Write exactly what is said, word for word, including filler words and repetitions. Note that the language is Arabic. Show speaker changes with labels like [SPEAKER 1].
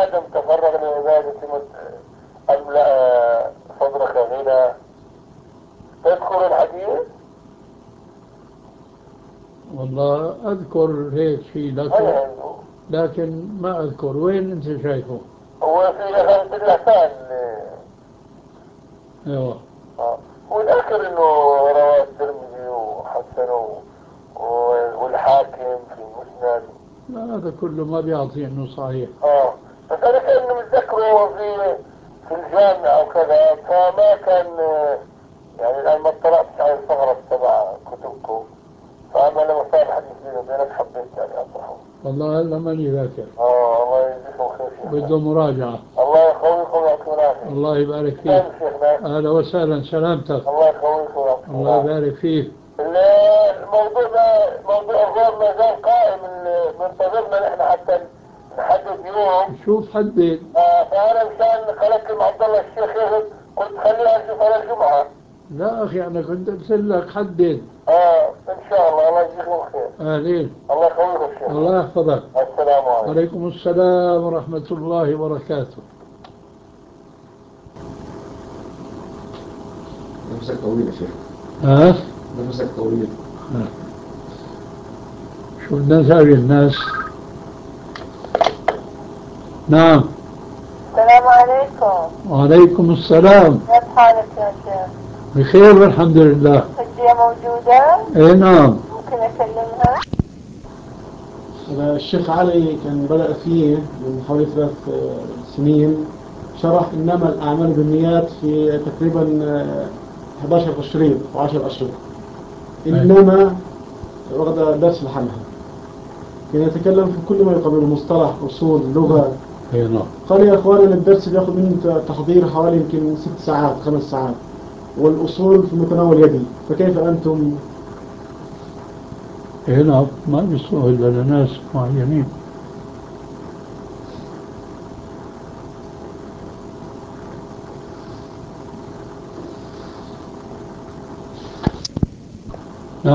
[SPEAKER 1] آدم تفرغ لعبادة أملأ صدرك غنى. تذكر الحديث؟
[SPEAKER 2] والله أذكر هيك شيء، لكن
[SPEAKER 1] هي
[SPEAKER 2] لكن ما أذكر. وين أنت شايفه؟
[SPEAKER 1] هو في غاية اللسان.
[SPEAKER 2] أيوه.
[SPEAKER 1] آه. وذكر انه رواه الترمذي وحسنه والحاكم في المسند.
[SPEAKER 2] لا، هذا كله ما بيعطي إنه صحيح.
[SPEAKER 1] اه بس انا كأنه متذكره في في الجامعة او كذا، فما كان يعني الان ما اطلعتش على الثغرة تبع كتبكم، فانا لما صار الحديث بيني وبينك حبيت يعني اطرحه.
[SPEAKER 2] والله هلا ماني ذاكر.
[SPEAKER 1] اه الله يجزيكم خير شيخنا.
[SPEAKER 2] بده مراجعة.
[SPEAKER 1] الله يقويكم ويعطيكم العافية.
[SPEAKER 2] الله يبارك فيك.
[SPEAKER 1] نعم شيخنا.
[SPEAKER 2] أهلا وسهلا، سلامتك.
[SPEAKER 1] الله يقويكم ويعطيكم
[SPEAKER 2] الله
[SPEAKER 1] العافية.
[SPEAKER 2] يبارك فيك.
[SPEAKER 1] الموضوع ده موضوع الغور ما زال قائم، منتظرنا نحن حتى نحدد يوم.
[SPEAKER 2] شوف حدد.
[SPEAKER 1] آه فأنا مشان خلقت مع عبد الله الشيخ يغد قلت خليها نشوف على الجمعة.
[SPEAKER 2] لا أخي، أنا كنت أرسل لك حدد.
[SPEAKER 1] اه إن شاء الله. الله يجزيكم خير.
[SPEAKER 2] أهلين.
[SPEAKER 1] الله يقويكم الشيخ.
[SPEAKER 2] الله يحفظك.
[SPEAKER 1] السلام عليكم.
[SPEAKER 2] وعليكم السلام ورحمة الله وبركاته.
[SPEAKER 3] نفسك طويل يا شيخ.
[SPEAKER 2] ها؟
[SPEAKER 3] نفسك طويل.
[SPEAKER 2] ها. شو بدنا نساوي الناس؟ نعم.
[SPEAKER 1] السلام عليكم.
[SPEAKER 2] وعليكم السلام.
[SPEAKER 1] كيف حالك يا شيخ؟
[SPEAKER 2] بخير والحمد لله.
[SPEAKER 1] الحجية موجودة؟
[SPEAKER 2] اي نعم.
[SPEAKER 1] ممكن أكلمها؟
[SPEAKER 3] الشيخ علي كان بدأ فيه من حوالي ثلاث سنين، شرح إنما الأعمال بالنيات في تقريبا أحد عشر تشريط وعشر أشرطة. إنما وغدا درس لحالها، كان يتكلم في كل ما يقابله، مصطلح، أصول، لغة.
[SPEAKER 2] اي نعم.
[SPEAKER 3] قال يا أخواني إن الدرس بياخد مني تحضير حوالي يمكن ست ساعات خمس ساعات، والأصول في متناول يدي، فكيف أنتم؟
[SPEAKER 2] اي نعم، ما بيسوى إلا لناس معينين.